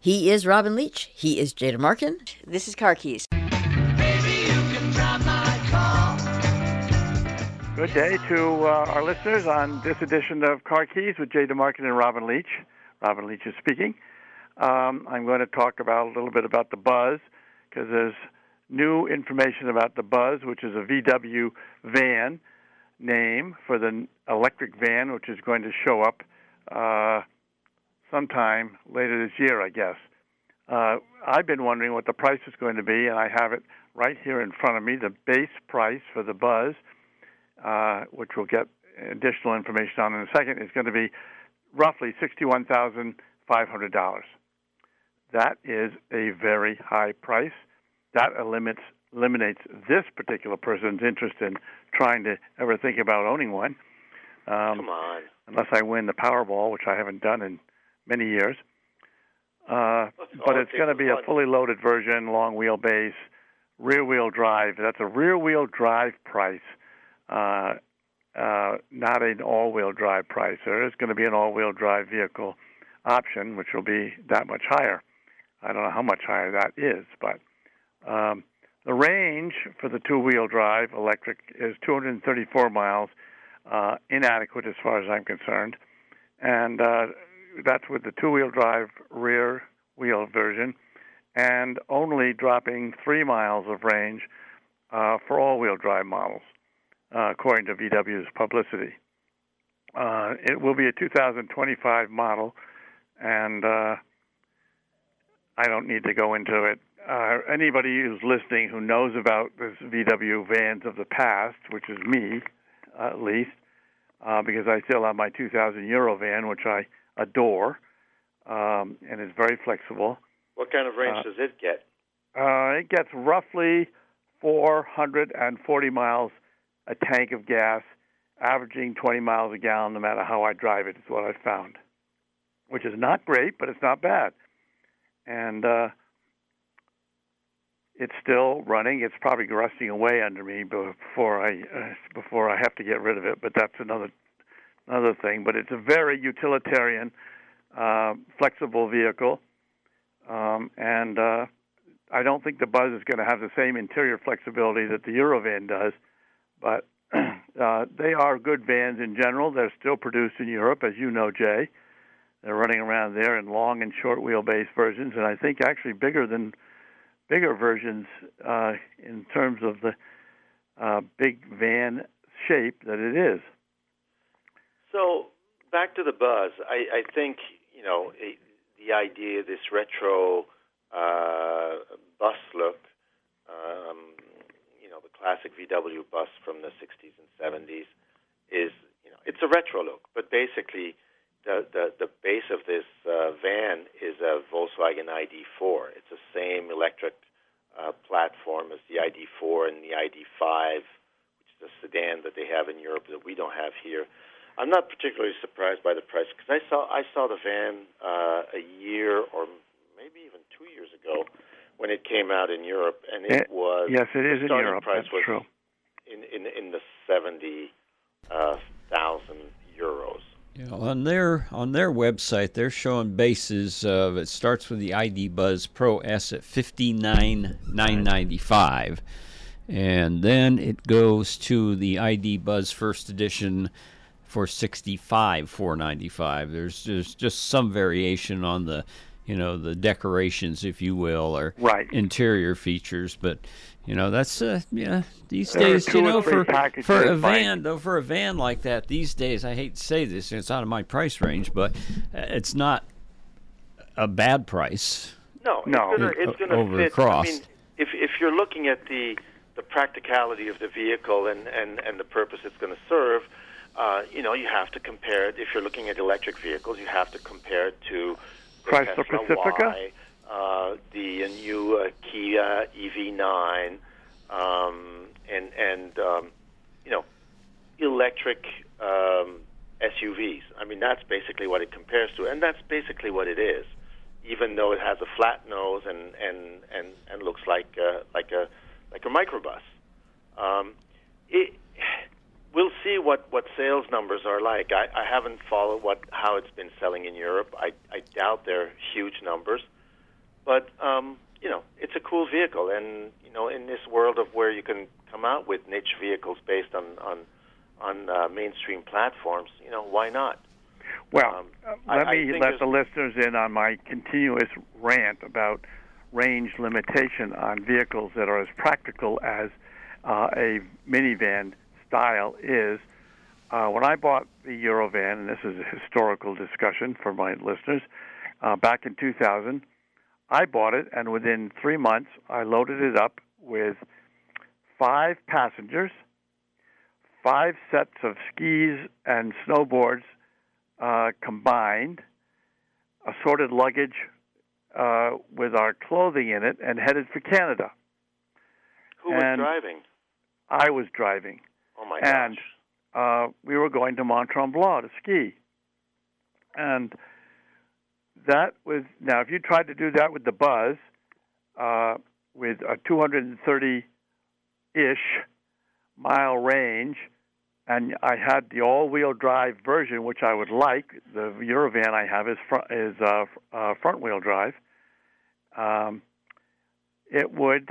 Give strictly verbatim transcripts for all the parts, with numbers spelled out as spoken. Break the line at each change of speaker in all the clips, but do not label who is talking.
He is Robin Leach. He is Jada Markin. This is Car Keys.
Good day to uh, our listeners on this edition of Car Keys with Jada Markin and Robin Leach. Robin Leach is speaking. Um, I'm going to talk about a little bit about the Buzz, because there's new information about the Buzz, which is a V W van name for the electric van, which is going to show up uh, sometime later this year, I guess. Uh, I've been wondering what the price is going to be, and I have it right here in front of me. The base price for the Buzz, uh, which we'll get additional information on in a second, is going to be roughly sixty-one thousand five hundred dollars. That is a very high price. That eliminates, eliminates this particular person's interest in trying to ever think about owning one. Um,
Come on.
Unless I win the Powerball, which I haven't done in many years. Uh, but it's going to be a fully loaded version, long wheelbase, rear-wheel drive. That's a rear-wheel drive price, uh, uh, not an all-wheel drive price. There is going to be an all-wheel drive vehicle option, which will be that much higher. I don't know how much higher that is, but um, the range for the two-wheel drive electric is two hundred thirty-four miles, uh, inadequate as far as I'm concerned, and uh, that's with the two-wheel drive rear-wheel version, and only dropping three miles of range uh, for all-wheel drive models, uh, according to V W's publicity. Uh, it will be a two thousand twenty-five model, and uh, I don't need to go into it. Uh, anybody who's listening who knows about this V W vans of the past, which is me, uh, at least, uh, because I still have my two thousand Euro van, which I adore, um, and is very flexible.
What kind of range uh, does it get?
Uh, it gets roughly four hundred forty miles a tank of gas, averaging twenty miles a gallon no matter how I drive it, is what I've found, which is not great, but it's not bad. And uh, it's still running. It's probably rusting away under me before I uh, before I have to get rid of it. But that's another another thing. But it's a very utilitarian, uh, flexible vehicle, um, and uh, I don't think the Buzz is going to have the same interior flexibility that the Eurovan does. But uh, they are good vans in general. They're still produced in Europe, as you know, Jay. They're running around there in long and short wheelbase versions, and I think actually bigger than bigger versions uh, in terms of the uh, big van shape that it is.
So back to the Buzz, I, I think you know it, the idea, this retro uh, bus look, um, you know, the classic V W bus from the sixties and seventies is, you know, it's a retro look, but basically. The, the, the base of this uh, van is a Volkswagen I D four. It's the same electric uh, platform as the I D four and the I D five, which is a sedan that they have in Europe that we don't have here. I'm not particularly surprised by the price because I saw I saw the van uh, a year or maybe even two years ago when it came out in Europe, and it, it was
yes, it is in Europe.
Price
That's
was
true.
In in in the seventy uh, thousand euros.
Yeah, on their on their website, they're showing bases of it starts with the I D Buzz Pro S at fifty-nine thousand nine hundred ninety-five dollars, and then it goes to the I D Buzz First Edition for sixty-five thousand four hundred ninety-five dollars. There's there's just some variation on the, you know, the decorations, if you will, or
right. interior
features, but. You know, that's, uh, yeah, these days, you know, for for a van, though, for a van like that, these days, I hate to say this, it's out of my price range, but it's not a bad price.
No,
no.
it's going to fit.
Across.
I mean, if if you're looking at the the practicality of the vehicle and, and, and the purpose it's going to serve, uh, you know, you have to compare it. If you're looking at electric vehicles, you have to compare it to the
Chrysler
Tesla
Pacifica?
Y, Uh, the uh, new uh, Kia E V nine, um, and and um, you know, electric um, S U Vs. I mean, that's basically what it compares to, and that's basically what it is. Even though it has a flat nose and and, and, and looks like uh, like a like a microbus, um, it. We'll see what, what sales numbers are like. I, I haven't followed what how it's been selling in Europe. I, I doubt they're huge numbers. But um, you know, it's a cool vehicle, and you know, in this world of where you can come out with niche vehicles based on on on uh, mainstream platforms, you know, why not?
Well,
um,
uh, let
I,
me
I
let the listeners in on my continuous rant about range limitation on vehicles that are as practical as uh, a minivan style is. Uh, when I bought the Eurovan, and this is a historical discussion for my listeners, uh, back in two thousand, I bought it, and within three months, I loaded it up with five passengers, five sets of skis and snowboards uh, combined, assorted luggage uh, with our clothing in it, and headed for Canada.
Who was
and
driving?
I was driving.
Oh, my
and,
gosh.
Uh, we were going to Mont Tremblant to ski. And that was, now if you tried to do that with the Buzz, uh, with a two hundred thirty-ish mile range, and I had the all-wheel drive version, which I would like. The Eurovan I have is front, is uh, uh, front-wheel drive. Um, it would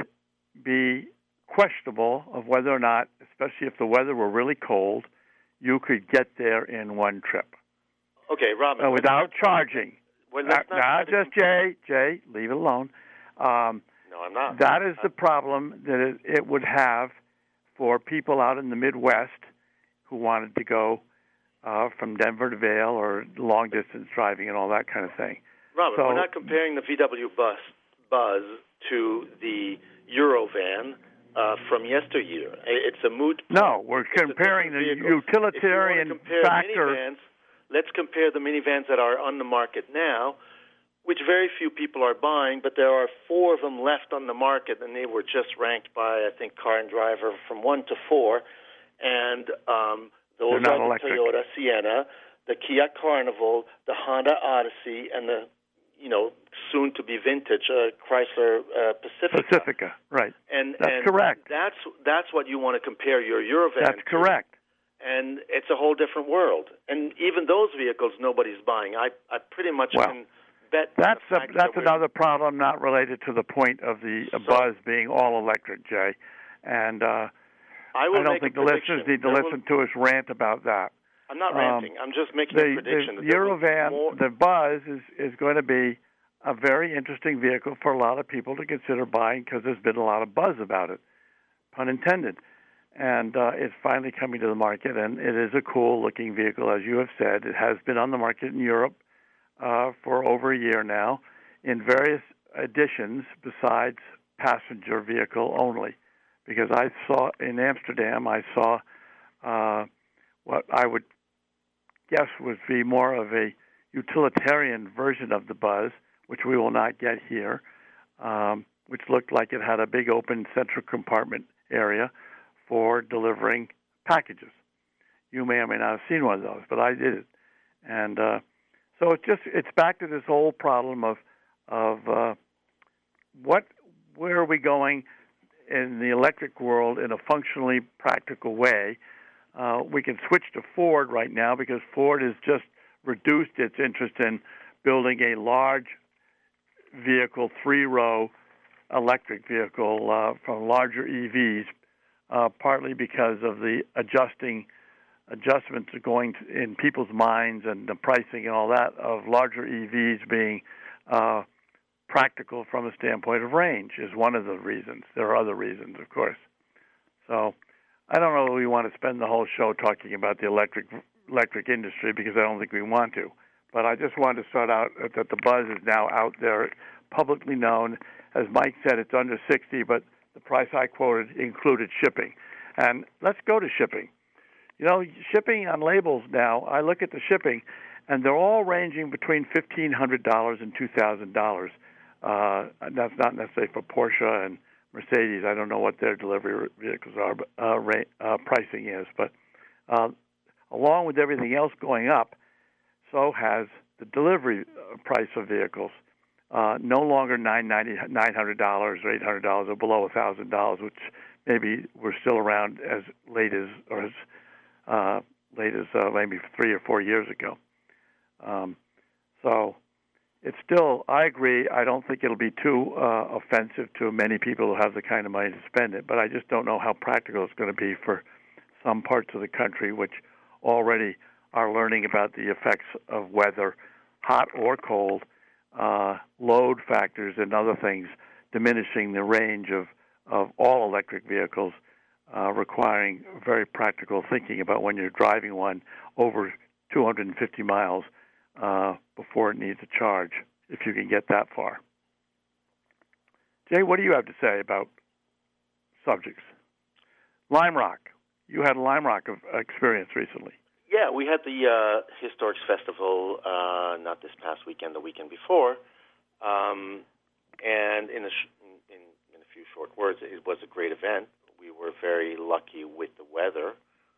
be questionable of whether or not, especially if the weather were really cold, you could get there in one trip.
Okay, Robin.
Uh, without charging.
Well,
Not, not just Jay. Jay, leave it alone. Um,
no, I'm not.
That is the problem that it, it would have for people out in the Midwest who wanted to go uh, from Denver to Vail or long distance driving and all that kind of thing.
Robin,
so,
we're not comparing the V W Bus Buzz to the Eurovan uh, from yesteryear. It's a moot point.
No, we're
It's
comparing the
vehicle.
utilitarian
if you want to compare
factor.
Minivans, let's compare the minivans that are on the market now, which very few people are buying, but there are four of them left on the market, and they were just ranked by, I think, Car and Driver from one to four. And um, those
They're not
are the
electric.
Toyota Sienna, the Kia Carnival, the Honda Odyssey, and the, you know, soon-to-be vintage uh, Chrysler uh, Pacifica.
Pacifica, right.
And,
That's
and
correct.
That's, that's what you want to compare your Eurovan
That's
to.
correct.
And it's a whole different world. And even those vehicles, nobody's buying. I, I pretty much
well,
can bet.
That's
the
a,
fact
that's
that
another problem not related to the point of the
So-
Buzz being all electric, Jay. And uh,
I, will
I don't
make
think
a
the
prediction.
listeners need to
There
listen to us rant about that.
Will, I'm not
Um,
ranting. I'm just making
the,
a prediction.
the
that there will be
Eurovan,
more,
the Buzz, is, is going to be a very interesting vehicle for a lot of people to consider buying because there's been a lot of buzz about it, pun intended. And uh, it's finally coming to the market, and it is a cool-looking vehicle, as you have said. It has been on the market in Europe uh, for over a year now in various editions besides passenger vehicle only. Because I saw in Amsterdam, I saw uh, what I would guess would be more of a utilitarian version of the Buzz, which we will not get here, um, which looked like it had a big open central compartment area for delivering packages. You may or may not have seen one of those, but I did it. And uh, so it's just it's back to this whole problem of of uh, what where are we going in the electric world in a functionally practical way. Uh, we can switch to Ford right now because Ford has just reduced its interest in building a large vehicle, three-row electric vehicle uh, from larger E Vs. Uh, partly because of the adjusting adjustments going to, in people's minds and the pricing and all that of larger E Vs being uh, practical from a standpoint of range is one of the reasons. There are other reasons, of course. So I don't know that we want to spend the whole show talking about the electric electric industry because I don't think we want to. But I just wanted to start out that the Buzz is now out there, publicly known. As Mike said, it's under sixty, but the price I quoted included shipping. And let's go to shipping. You know, shipping on labels now, I look at the shipping, and they're all ranging between fifteen hundred dollars and two thousand dollars. Uh, that's not necessarily for Porsche and Mercedes. I don't know what their delivery vehicles are, but uh, rate, uh, pricing is. But uh, along with everything else going up, so has the delivery price of vehicles. Uh, no longer nine hundred dollars or eight hundred dollars or below one thousand dollars, which maybe we're still around as late as or as uh, late as uh, maybe three or four years ago. Um, so it's still, I agree, I don't think it'll be too uh, offensive to many people who have the kind of money to spend it, but I just don't know how practical it's going to be for some parts of the country which already are learning about the effects of weather, hot or cold, uh, load factors and other things, diminishing the range of, of all electric vehicles, uh, requiring very practical thinking about when you're driving one over two hundred fifty miles uh, before it needs a charge, if you can get that far. Jay, what do you have to say about subjects? Lime Rock. You had a Lime Rock of experience recently.
Yeah, we had the uh, Historics Festival, uh, not this past weekend, the weekend before. Um, and in a, sh- in, in a few short words, it was a great event. We were very lucky with the weather.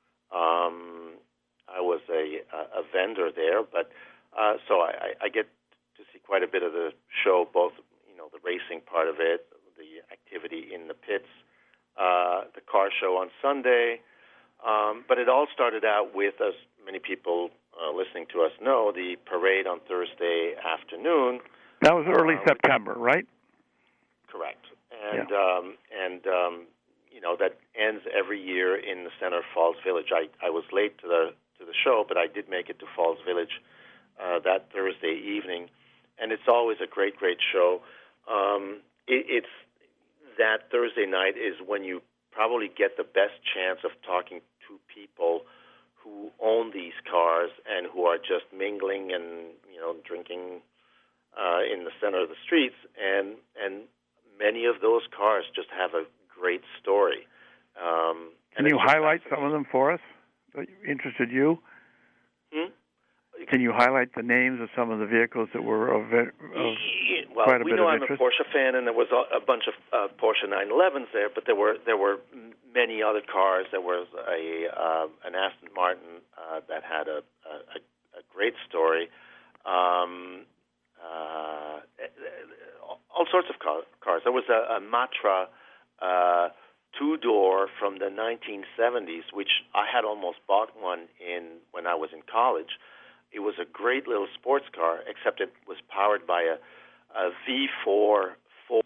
Um, I was a, a vendor there, but uh, so I, I get to see quite a bit of the show, both you know the racing part of it, the activity in the pits, uh, the car show on Sunday. Um, but it all started out with, as many people uh, listening to us know, the parade on Thursday afternoon.
That was early
um,
September, right?
Correct. And,
yeah.
um, and um, you know, that ends every year in the center of Falls Village. I, I was late to the to the show, but I did make it to Falls Village uh, that Thursday evening. And it's always a great, great show. Um, it, it's that Thursday night is when you probably get the best chance of talking to people who own these cars and who are just mingling and you know drinking uh, in the center of the streets, and and many of those cars just have a great story. Um,
Can you highlight some of them for us that interested you?
Hmm?
Can you highlight the names of some of the vehicles that were of, of
well,
quite a
we
bit
know
of
I'm
interest?
a Porsche fan, and there was a, a bunch of uh, Porsche nine elevens there, but there were there were many other cars. There was a uh, an Aston Martin uh, that had a, a, a great story. Um, uh, all sorts of car, cars. There was a, a Matra uh, two-door from the nineteen seventies, which I had almost bought one in when I was in college. It was a great little sports car, except it was powered by a, a V four Ford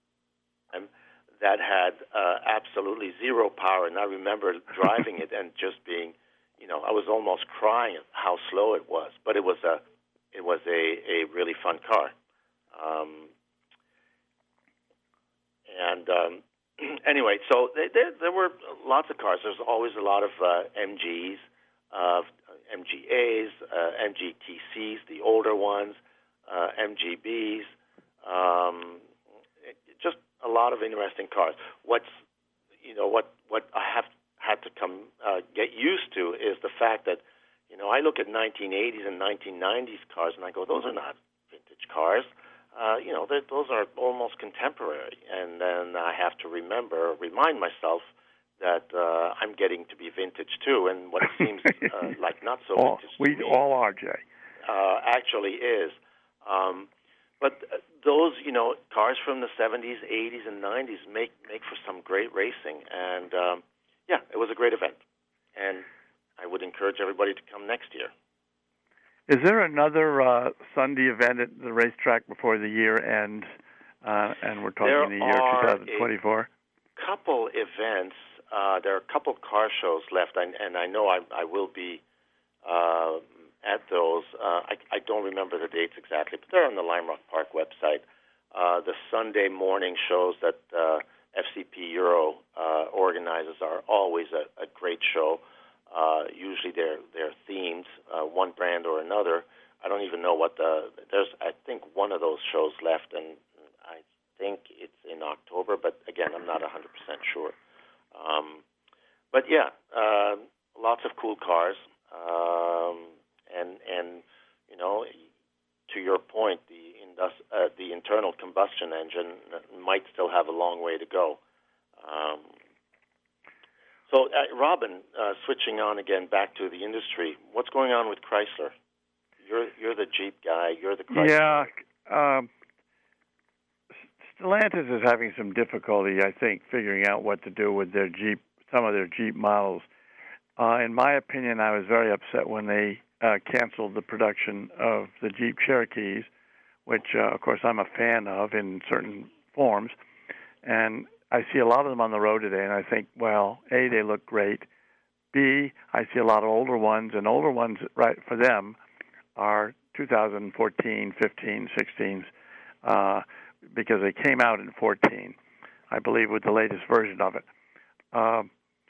that had uh, absolutely zero power. And I remember driving it and just being, you know, I was almost crying at how slow it was. But it was a, it was a, a really fun car. Um, and um, anyway, so there, there were lots of cars. There's always a lot of uh, M Gs. Uh, M G As, uh, M G T Cs, the older ones, uh, M G Bs, um, just a lot of interesting cars. What's, you know, what, what I have had to come uh, get used to is the fact that, you know, I look at nineteen eighties and nineteen nineties cars and I go, those are not vintage cars. Uh, you know, those are almost contemporary. And then I have to remember, remind myself that uh, I'm getting to be vintage too, and what seems uh, like not so
all,
vintage to
we
me,
all are, Jay.
Uh, actually is. Um, but those, you know, cars from the seventies, eighties, and nineties make make for some great racing, and um, yeah, it was a great event, and I would encourage everybody to come next year.
Is there another uh, Sunday event at the racetrack before the year ends, uh, and we're talking
there
the year twenty twenty-four?
A couple events. Uh, there are a couple car shows left, and, and I know I, I will be uh, at those. Uh, I, I don't remember the dates exactly, but they're on the Lime Rock Park website. Uh, the Sunday morning shows that uh, F C P Euro uh, organizes are always a, a great show. Uh, usually they're they're themed, uh, one brand or another. I don't even know what the there's. I think one of those shows left, and I think it's in October. But again, I'm not one hundred percent sure. Um, but yeah, uh, lots of cool cars, um, and and you know, to your point, the indus- uh, the internal combustion engine might still have a long way to go. Um, so, uh, Robin, uh, switching on again back to the industry, what's going on with Chrysler? You're you're the Jeep guy. You're the Chrysler.
Yeah. Um, Stellantis is having some difficulty, I think, figuring out what to do with their Jeep, some of their Jeep models. Uh, in my opinion, I was very upset when they uh, canceled the production of the Jeep Cherokees, which, uh, of course, I'm a fan of in certain forms. And I see a lot of them on the road today, and I think, well, A, they look great. B, I see a lot of older ones, and older ones, right, for them are two thousand fourteen, fifteen, sixteens, uh, because they came out in fourteen, I believe, with the latest version of it. Um,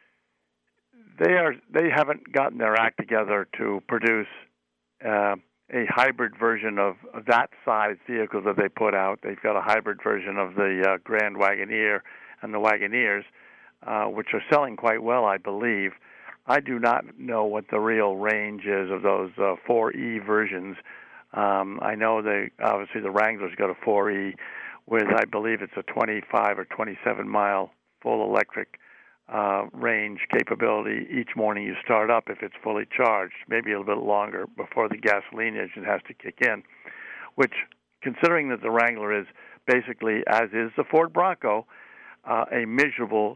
they are they haven't gotten their act together to produce uh, a hybrid version of, of that size vehicle that they put out. They've got a hybrid version of the uh, Grand Wagoneer and the Wagoneers, uh, which are selling quite well, I believe. I do not know what the real range is of those uh, four E versions. Um, I know they obviously the Wrangler's got a four E with, I believe it's a twenty-five or twenty-seven mile full electric uh, range capability each morning you start up if it's fully charged, maybe a little bit longer before the gasoline engine has to kick in, which, considering that the Wrangler is basically, as is the Ford Bronco, uh, a miserable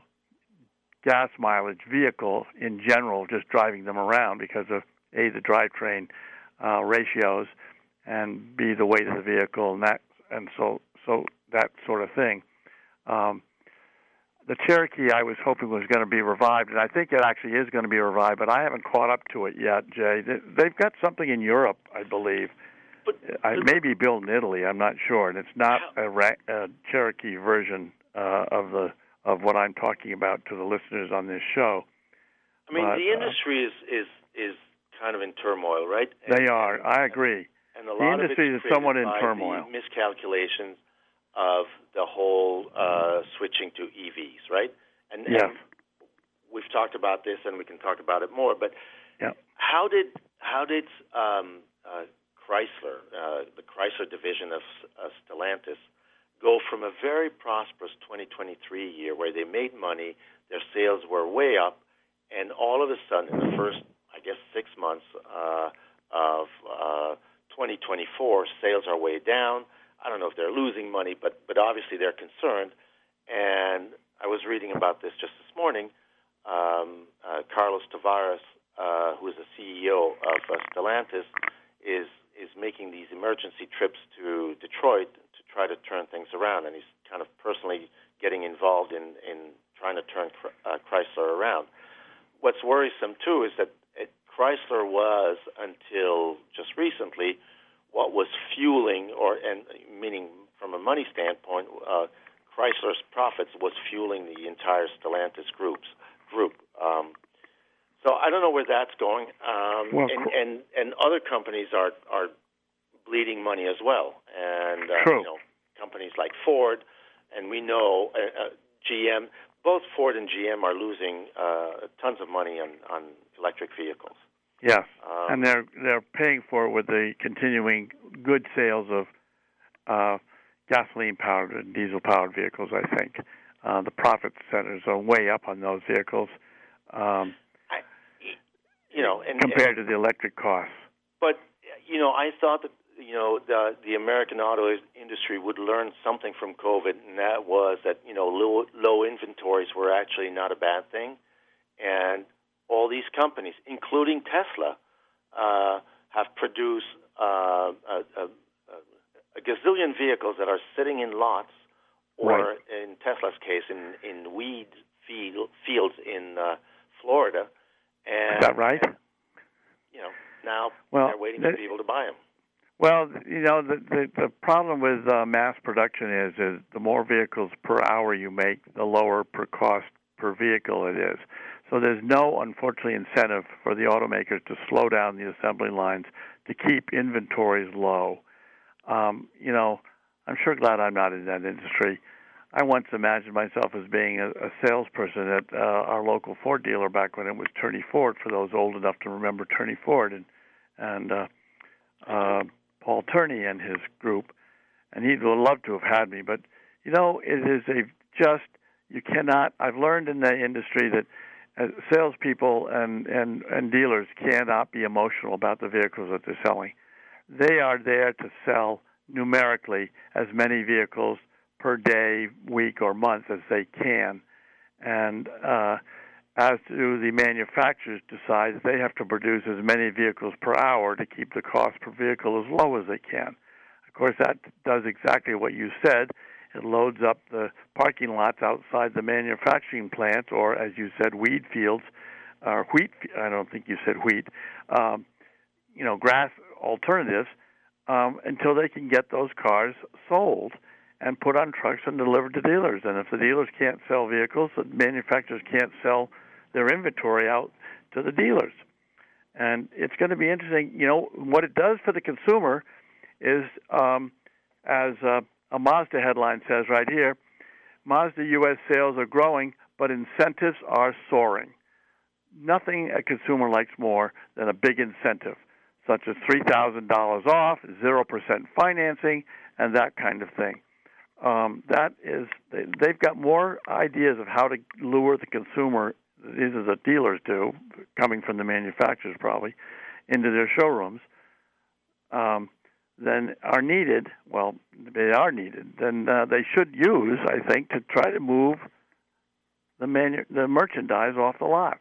gas mileage vehicle in general, just driving them around because of, A, the drivetrain uh, ratios, and B, the weight of the vehicle, and that, and so so that sort of thing. Um, the Cherokee, I was hoping was going to be revived, and I think it actually is going to be revived, but I haven't caught up to it yet, Jay. They've got something in Europe, I believe.
But,
I may be built in Italy, I'm not sure, and it's not a, a Cherokee version uh, of the of what I'm talking about to the listeners on this show.
I mean,
but,
the industry uh, is, is is kind of in turmoil, right?
They
and,
are. I agree.
And a lot
the industry
of
is somewhat in
by
turmoil.
The miscalculations of the whole uh, switching to E Vs, right? And,
yes.
and we've talked about this, and we can talk about it more. But
yeah.
how did how did um, uh, Chrysler, uh, the Chrysler division of uh, Stellantis, go from a very prosperous twenty twenty-three year where they made money, their sales were way up, and all of a sudden, in the first, I guess, six months uh, of uh, twenty twenty-four, sales are way down. I don't know if they're losing money, but but obviously they're concerned. And I was reading about this just this morning. Um, uh, Carlos Tavares, uh, who is the C E O of uh, Stellantis, is is making these emergency trips to Detroit to try to turn things around, and he's kind of personally getting involved in, in trying to turn uh, Chrysler around. What's worrisome, too, is that it, Chrysler was, until just recently, what was fueling, or and meaning from a money standpoint, uh, Chrysler's profits was fueling the entire Stellantis groups group. Um, so I don't know where that's going, um,
well,
and, and and other companies are are bleeding money as well, and uh,
True.
you know, companies like Ford, and we know uh, uh, G M. Both Ford and G M are losing uh, tons of money on, on electric vehicles.
Yes,
um,
and they're they're paying for it with the continuing good sales of uh, gasoline-powered and diesel-powered vehicles. I think uh, the profit centers are way up on those vehicles, um,
I, you know, and,
compared
and,
to the electric costs.
But you know, I thought that you know the the American auto industry would learn something from COVID, and that was that you know low, low inventories were actually not a bad thing, and all these companies, including Tesla, uh, have produced uh, a, a, a gazillion vehicles that are sitting in lots, or
right.
in Tesla's case, in in weed field, fields in uh, Florida. And,
Is that right?
And, you know, now
well,
they're waiting
the,
for people to buy them.
Well, you know, the the, the problem with uh, mass production is is the more vehicles per hour you make, the lower per cost per vehicle it is. So there's no, unfortunately, incentive for the automakers to slow down the assembly lines to keep inventories low. Um, you know, I'm sure glad I'm not in that industry. I once imagined myself as being a, a salesperson at uh, our local Ford dealer back when it was Turney Ford, for those old enough to remember Turney Ford, and, and uh, uh, Paul Turney and his group. And he'd love to have had me. But, you know, it is a just, you cannot, I've learned in the industry that Uh, salespeople and, and, and dealers cannot be emotional about the vehicles that they're selling. They are there to sell numerically as many vehicles per day, week, or month as they can. And uh, as do the manufacturers decide that they have to produce as many vehicles per hour to keep the cost per vehicle as low as they can. Of course, that does exactly what you said. It loads up the parking lots outside the manufacturing plant, or as you said, weed fields, or wheat. I don't think you said wheat. Um, you know, grass alternatives um, until they can get those cars sold and put on trucks and delivered to dealers. And if the dealers can't sell vehicles, the manufacturers can't sell their inventory out to the dealers. And it's going to be interesting. You know, what it does for the consumer is, um, as uh, a Mazda headline says right here, Mazda U S sales are growing, but incentives are soaring. Nothing a consumer likes more than a big incentive, such as three thousand dollars off, zero percent financing, and that kind of thing. Um, that is, they, they've got more ideas of how to lure the consumer, these are the dealers do, coming from the manufacturers probably, into their showrooms, um, than are needed, well, they are needed, then uh, they should use, I think, to try to move the manu- the merchandise off the lots.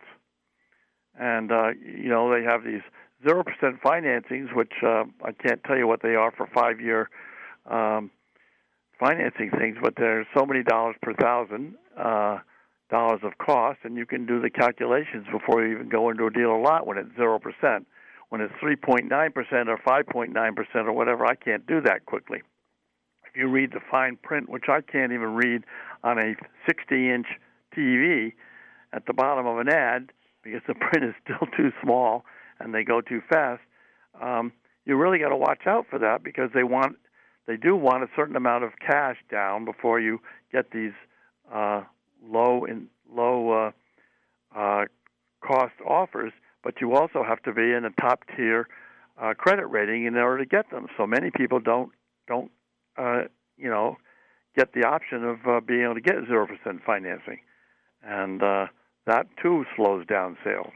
And, uh, you know, they have these zero percent financings, which uh, I can't tell you what they are for five-year um, financing things, but there's so many dollars per thousand uh, dollars of cost, and you can do the calculations before you even go into a dealer lot when it's zero percent. When it's three point nine percent or five point nine percent or whatever, I can't do that quickly. If you read the fine print, which I can't even read on a sixty-inch T V at the bottom of an ad because the print is still too small and they go too fast, um, you really got to watch out for that because they want They do want a certain amount of cash down before you get these uh, low in low uh, uh, cost offers, but you also have to be in a top tier uh, credit rating in order to get them. So many people don't don't uh, you know get the option of uh, being able to get zero percent financing, and uh, that too slows down sales.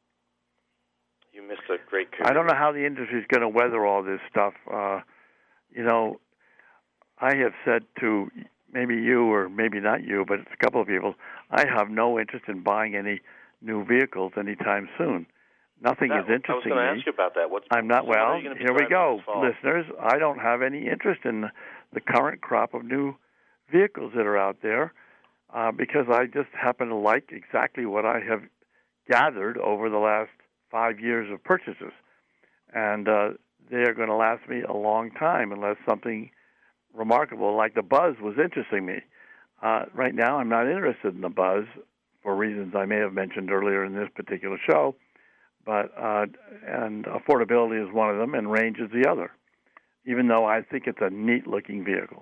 You missed a great career.
I don't know how the industry is going to weather all this stuff. Uh, you know. I have said to maybe you or maybe not you, but it's a couple of people, I have no interest in buying any new vehicles anytime soon. Nothing
that,
is interesting
I was going to ask you about that. What's,
I'm not,
so
well, here we go, listeners. I don't have any interest in the current crop of new vehicles that are out there uh, because I just happen to like exactly what I have gathered over the last five years of purchases. And uh, they are going to last me a long time unless something remarkable, like the Buzz, was interesting me. Uh, right now, I'm not interested in the Buzz for reasons I may have mentioned earlier in this particular show, but uh, and affordability is one of them, and range is the other. Even though I think it's a neat-looking vehicle,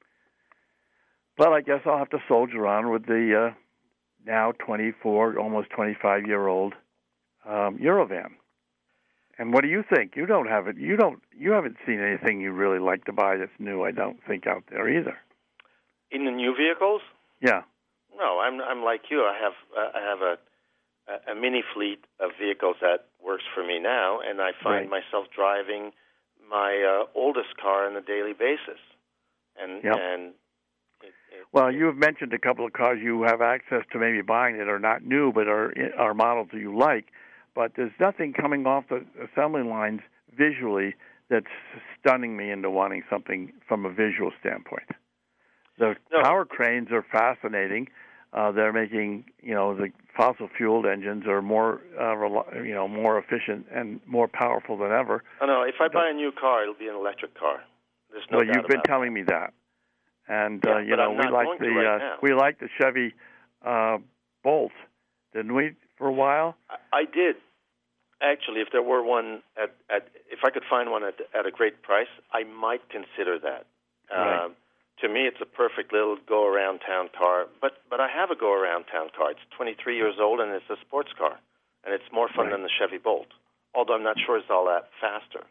but I guess I'll have to soldier on with the uh, now twenty-four, almost twenty-five-year-old um, Eurovan. And what do you think? You don't have it. You don't. You haven't seen anything you really like to buy that's new. I don't think out there either.
In the new vehicles?
Yeah.
No, I'm. I'm like you. I have. Uh, I have a, a a mini fleet of vehicles that works for me now, and I find
right.
myself driving my uh, oldest car on a daily basis. And
yep.
and it, it,
well,
it,
you have mentioned a couple of cars you have access to, maybe buying that are not new, but are are models that you like. But there's nothing coming off the assembly lines visually that's stunning me into wanting something from a visual standpoint. The
no.
power cranes are fascinating. Uh, they're making, you know, the fossil-fueled engines are more, uh, rel- you know, more efficient and more powerful than ever.
Oh, no, if I buy a new car, it'll be an electric car. There's no
well,
doubt
you've been
about
telling
that.
me that, and
yeah,
uh, you know,
I'm
we
not
like
going
the
to right
uh,
now.
we like the Chevy uh, Bolt, didn't we, for a while?
I, I did. Actually, if there were one at, at if I could find one at at a great price, I might consider that.
Right.
Um, to me, it's a perfect little go-around town car. But but I have a go-around town car. It's twenty-three years old and it's a sports car, and it's more fun
right.
than the Chevy Bolt. Although I'm not sure it's all that faster.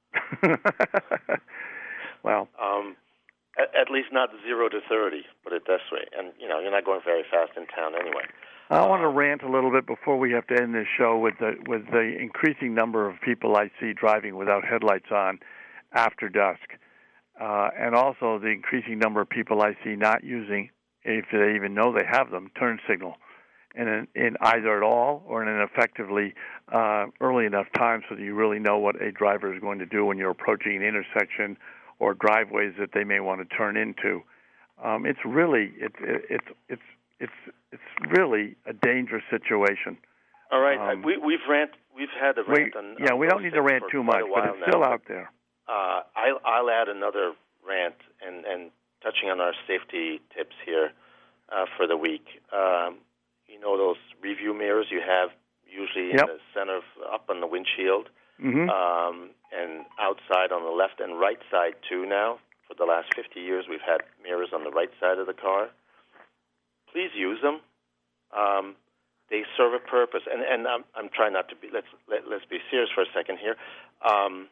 well,
um, at, at least not zero to thirty. Put it this way. And you know, you're not going very fast in town anyway.
I want to rant a little bit before we have to end this show with the with the increasing number of people I see driving without headlights on after dusk, uh, and also the increasing number of people I see not using, if they even know they have them, turn signal, in an, in either at all or in an effectively uh, early enough time so that you really know what a driver is going to do when you're approaching an intersection or driveways that they may want to turn into. Um, it's really it's it's it's it's it's really a dangerous situation.
All right,
um,
we, we've rant we've had a rant
we,
on
yeah.
on
we don't need to rant too much, but it's still
now.
out there.
Uh, I'll, I'll add another rant and, and touching on our safety tips here uh, for the week. Um, you know those review mirrors you have usually
yep.
in the center, of, up on the windshield,
mm-hmm.
um, and outside on the left and right side too now. For the last fifty years, we've had mirrors on the right side of the car. Please use them. Um, they serve a purpose, and and I'm, I'm trying not to be. Let's let, let's be serious for a second here. Um,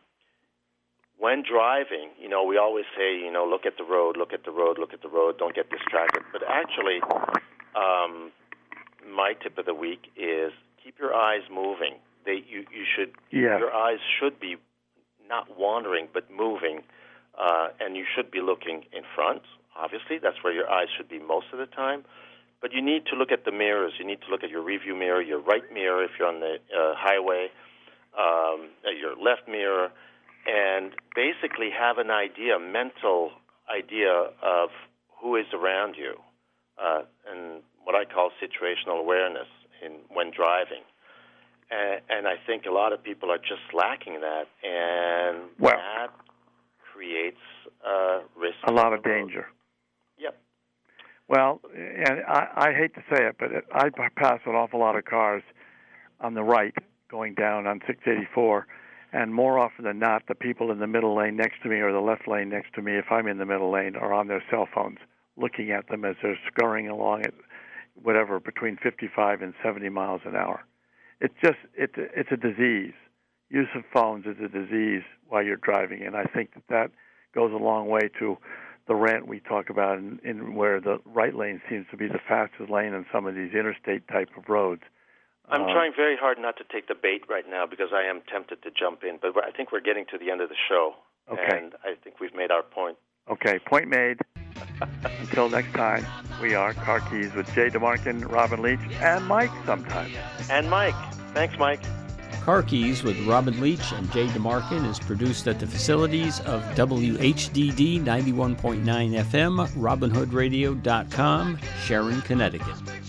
when driving, you know, we always say, you know, look at the road, look at the road, look at the road. Don't get distracted. But actually, um, my tip of the week is keep your eyes moving. They you you should
yeah.
your eyes should be not wandering but moving. Uh, and you should be looking in front, obviously. That's where your eyes should be most of the time. But you need to look at the mirrors. You need to look at your review mirror, your right mirror if you're on the uh, highway, um, your left mirror, and basically have an idea, a mental idea of who is around you, uh, and what I call situational awareness in when driving. And, and I think a lot of people are just lacking that, and
well.
that creates uh, risk.
A lot of danger.
Yep.
Well, and I, I hate to say it, but it, I pass an awful lot of cars on the right going down on six eighty-four, and more often than not, the people in the middle lane next to me or the left lane next to me, if I'm in the middle lane, are on their cell phones looking at them as they're scurrying along at whatever, between fifty-five and seventy miles an hour. It's just, it's a, it's a disease. Use of phones is a disease while you're driving, and I think that that goes a long way to the rant we talk about in, in where the right lane seems to be the fastest lane on some of these interstate type of roads.
I'm
uh,
trying very hard not to take the bait right now because I am tempted to jump in, but I think we're getting to the end of the show,
okay.
and I think we've made our point.
Okay, point made. Until next time, we are Car Keys with Jay DeMarkin, Robin Leach, and Mike sometimes.
And Mike. Thanks, Mike.
Car Keys with Robin Leach and Jay DeMarkin is produced at the facilities of W H D D ninety-one point nine F M, robin hood radio dot com, Sharon, Connecticut.